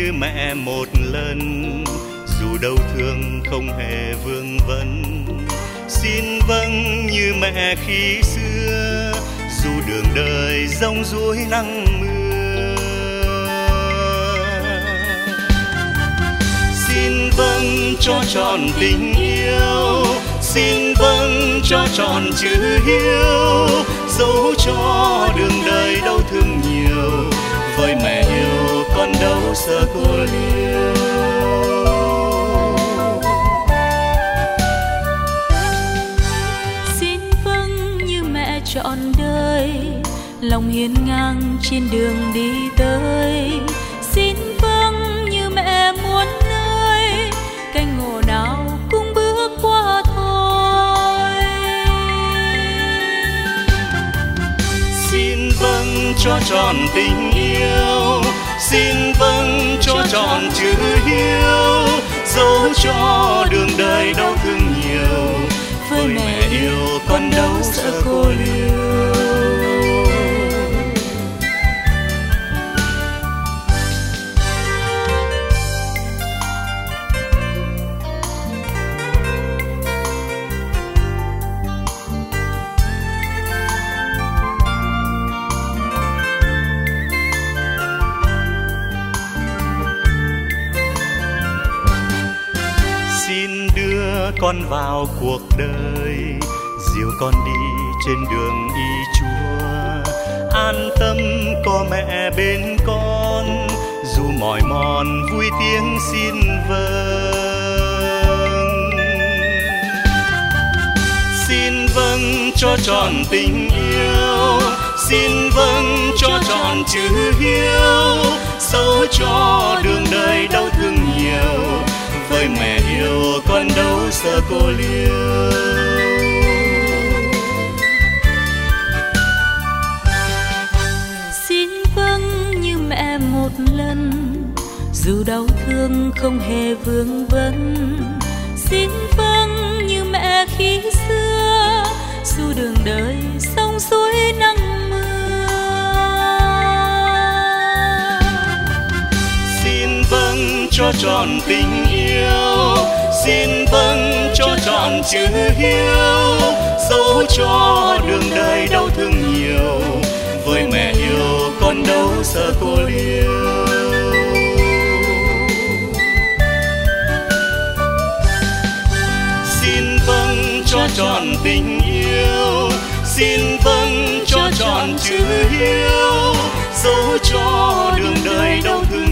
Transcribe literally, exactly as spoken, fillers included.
như mẹ một lần, dù đau thương không hề vương vấn. Xin vâng như mẹ khi xưa, dù đường đời giông ruối nắng mưa. Xin vâng cho trọn tình yêu, xin vâng cho trọn chữ hiếu, dẫu cho đường đời đau thương nhiều, với mẹ yêu con đâu sợ cô liêu. Xin vâng như mẹ trọn đời, lòng hiên ngang trên đường đi tới. Xin vâng như mẹ muốn nơi cánh ngộ nào cũng bước qua thôi. Xin vâng cho trọn tình yêu, xin vâng cho trọn chữ hiếu, dẫu cho đường đời đau thương nhiều, với mẹ yêu con đâu sợ cô liêu. Xin đưa con vào cuộc đời, dìu con đi trên đường y Chúa. An tâm có mẹ bên con, dù mỏi mòn vui tiếng xin vâng. Xin vâng cho trọn tình yêu, xin vâng cho trọn chữ hiếu, dẫu cho đường đời đau thương nhiều, với mẹ yêu con đâu sợ cô liêu. Xin vâng như mẹ một lần, dù đau thương không hề vương vấn. Xin vâng như mẹ khi xưa, dù đường đời sông suối nắng mưa. Xin vâng cho trọn tình yêu, xin vâng cho trọn chữ hiếu, dẫu cho đường đời đau thương nhiều, với mẹ yêu con đâu sợ cô liêu. Xin vâng cho trọn tình yêu, xin vâng cho trọn chữ hiếu, dẫu cho đường đời đau thương